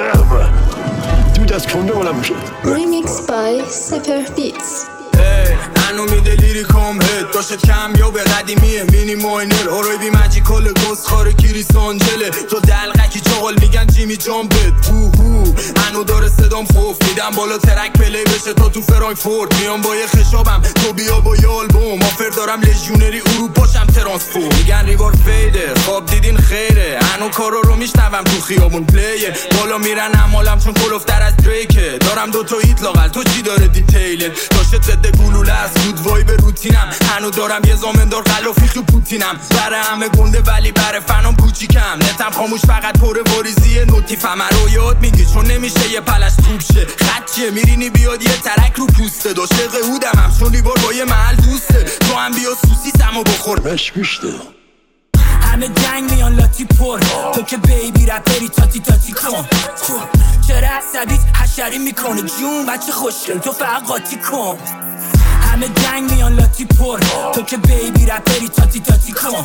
Du das kunde ولا میشه Remix by Sefer Beats. هنو میده لیریکام هد داشت کمیاب قدیمیه مینی ماینر آرایبی مجیکال گسخار کریس آنجله تو دلغکی چاقال میگن جیمی جامپت هنو داره صدام خوف میدم بالا ترک پلی بشه تا تو فرانکفورت میام با یه خشابم تو بیا با یه آلبوم آفر دارم لژیونری اروپاشم ترانسفورم میگن ریوارد فیده خواب دیدین خیره هنو کارا رو میشنوم تو خیابون پلیه بالا میرن امالم چون کلوفتر از دریکه دارم دوتا هیت لاغل تو چی داره دیتیله داشت ضد گلوله از رود وای به روتینم هنو دارم یه زامندار غلافی تو پوتینم برای همه گنده ولی برای فنام کوچیکم نتم خاموش فقط پر واریزی نوتیفم رو یاد میگی چون نمیشه یه پلش توب شه خطیه میرینی بیاد یه ترک رو پوسته داشته قهودم هم چون لیبار با یه محل دوسته تو هم بیا سوسیسمو بخور مش بیشته همه جنگ میان لاتی پر تو که بیبی رپری تاتی تاتی کن چرا عصبیت حشری میکنه جون بچه خوشگل تو فقط قاطی کن همه جنگ میان لاتی پر تو که بیبی رپری تاتی تاتی کن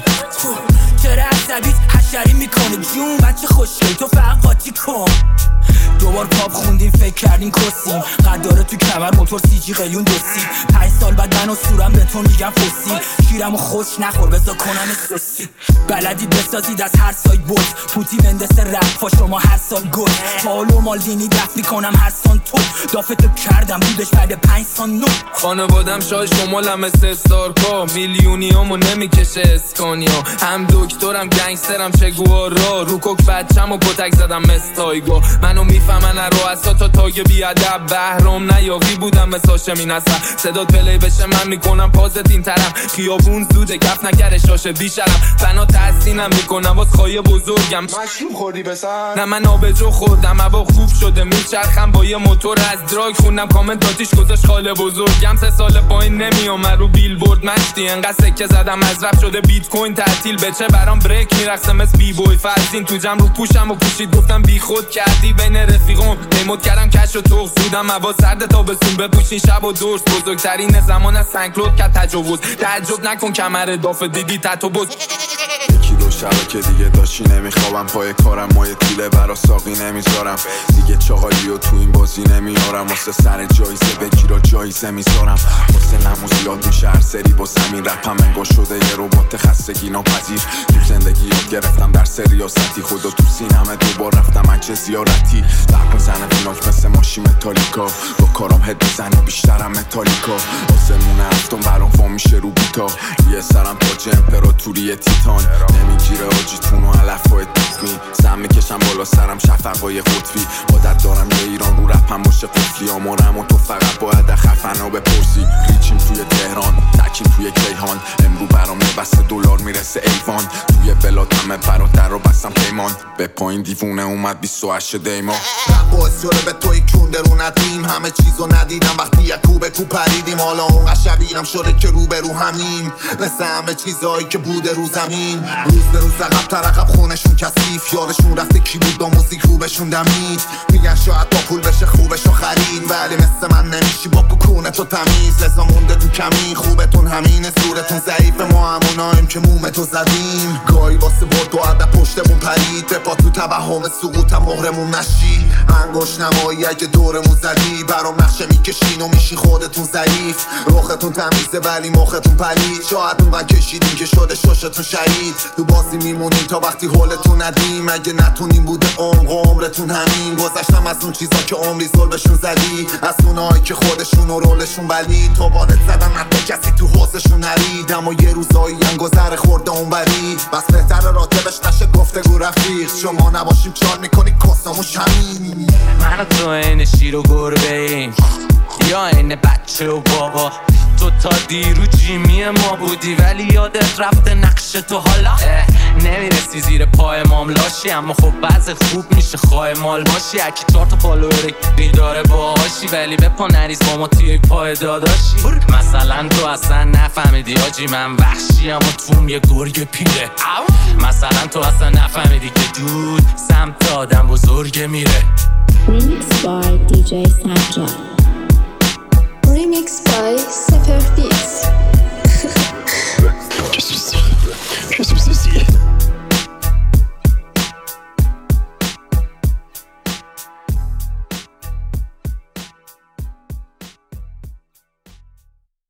چرا عصبیت حشری میکنه جون بچه خوشگل تو فقط قاطی کن دوبار پاپ خوندیم فکر کردیم کسیم قداره تو کمر موتور CG قلیون دوسی 5 سال بعد من و صورم به تو میگم فسیل شیرمو خوش نخور بذار کنم سوسی بلدی بسازید از هر سایت بود پوتی مندس رفا شما هر سال گل پاولو مالدینی دفنی کنم هر سان تو دافتو کردم بودش بعد 5 سان نو خانوادم شای شمالم استارکا میلیونیامو نمیکشه اسکانیا هم دکترم گنگسترم چگوارا رو کوک بچم و کتک زدم مستایگا منو میفهمن رو اصلا تا تاگ بیادب بهرام نیاقی بودم به ساشه مینستم صدات پلی بشه من میکنم پازت این طرف خیابون زوده کف نکره شاشه بیشرم فنا تحسینم میکنم واس خواهی بزرگم مشروب خوردی بسن نه من آبجو خوردم هوا خوب شده میچرخم با یه موتور از دراگ خوندم کامنتاتیش گذاشت خاله بزرگم 3 سال پایین نمیام رو بیلبورد مشتی انقدر سکه زدم از رپ شده بیت کوین تعطیل بچه برام بریک میرقصه مثل بی بوی فرزین تو جمع رو پوشم و پوشید گفتم بی خود کردی بین رفیقم میمود کردم کش و توق زودم هوا سرد تابستون بپوشین شب و درس بزرگترین زمان از سنکلود کرد تجاوز تعجب نکن کمر دافه دیدی تتو بز یکی دو شبه که دیگه داشتی نمیخوابم پای کارم مایه تیله برا ساقی نمیذارم دیگه چاقالی و تو این بازی نمیارم واسه سر جایزه بگیر و جایزه میذارم واسه نمو زیاد میشه هر سری با زمین رپم انگار شده یه ربات خستگی ناپذیر تو زندگی یاد گرفتم در سریاستی خدا تو سینمه دوبار رفتم اچه زیارتی برکن زنه فیناک مثل ماشی متالیکا با کارم هد بزنی بیشترم متالیکا آسمون هفتم برام فا میشه رو بیتا یه سرم تاج امپراتوری تیتان نمیگیره آجیتون و علفای تخمی سم میکشم بالا سرم شفقای قطبی عادت دارم یه ایران رو رپم باشه قفلی آمارم و تو فقط باید خفنا بپرسی ریچیم توی تهران تکیم توی کیهان امرو برام بسته دلار میرسه ایوان توی بلاد همه برادر رو بستم پیمان به پایین دیوونه اومد 28 دیما باعث شده به توی کنده رو ندیم همه چیزو ندیدم وقتی یک کوبه تو پریدیم حالا اون شبیرم شده که رو به رو همیم مثل همه چیزایی که بوده رو زمین روز به روز عقب ترقب خونشون کثیف یادشون رفته کی بود با موزیک رو بهشون دمید میگن شاید با پول بشه خوبشو خرید ولی مثل من نمیشی با بکونه تو تمیز لذا مونده تو کمی خوبتون همینه صورتون ضعیف ما هموناییم که مومتو زدیم گاهی واسه برد و عدد پشتمون پرید به پا تو توهم سقوطم مهرمون نشی انگوش نمایی اگه دورمون زدی برام نقشه میکشین و میشی خودتون ضعیف روختون تمیزه ولی مختون پلید شاید اونقدر کشیدیم که شده ششتون شهید تو بازی میمونیم تا وقتی حالتون ندیم اگه نتونیم بوده عمرتون همین گذشتم از اون چیزا که عمری ظلمشون زدی از اونایی که خودشون و رولشون بلید تو وارد زدن حتی کسی تو حوزشون نرید اما یه روزایی هم گذر خورده اون برید بس بهتر راتبش نشه گفتگو رفیق شما نباشیم چار میکنی کساموش همین من و تو این شیر و گربه ایم یا این بچه و بابا تو تا دیرو جیمی ما بودی ولی یادت رفته نقش تو حالا نمیرسی زیر پای ماملاشی اما خب بعض خوب میشه خواه مال باشی اکی 4 تا فالوور داره باهاشی ولی به پا نریز با ما توی پای داداشی مثلا تو اصلا نفهمیدی آجی من وحشی اما توم یه گرگ پیره مثلا تو اصلا نفهمیدی که دود سمت آدم بزرگ میره Remix by DJ Sajjad. Remix by Sefer Beats.